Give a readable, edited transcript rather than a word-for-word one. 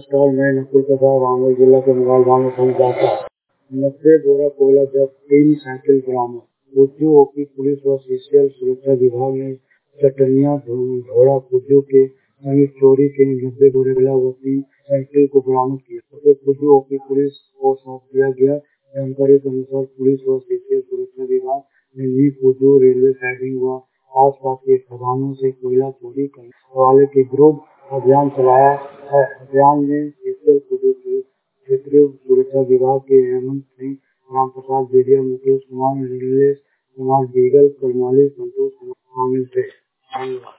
नमस्कार, मैं नकुल प्रसाद रामगढ़ जिला के मोबाइल गाँव में पहुंच 90 बोरा कोयला जब्त, 3 साइकिल बरामद। कुज्जू ओपी पुलिस व सीसीएल सुरक्षा विभाग ने चटनिया घोड़ा कुज्जू के संयुक्त चोरी के 90 बोरे कोयला व 3 साइकिल को बरामद किया। उसे कुज्जू ओपी पुलिस को सौंप दिया गया। जानकारी के अनुसार पुलिस व सीसीएल सुरक्षा विभाग ने न्यू कुज्जू रेलवे साइडिंग व आसपास के खदानों से कोयला चोरी करने वाले के विरुद्ध अभियान चलाया है। अभियान में सीसीएल क्षेत्रीय सुरक्षा विभाग के हेमंत सिंह, राम प्रसाद बेदिया, मुकेश कुमार, नीलेश कुमार बीगल, करमाली, संतोष कुमार शामिल थे। धन्यवाद।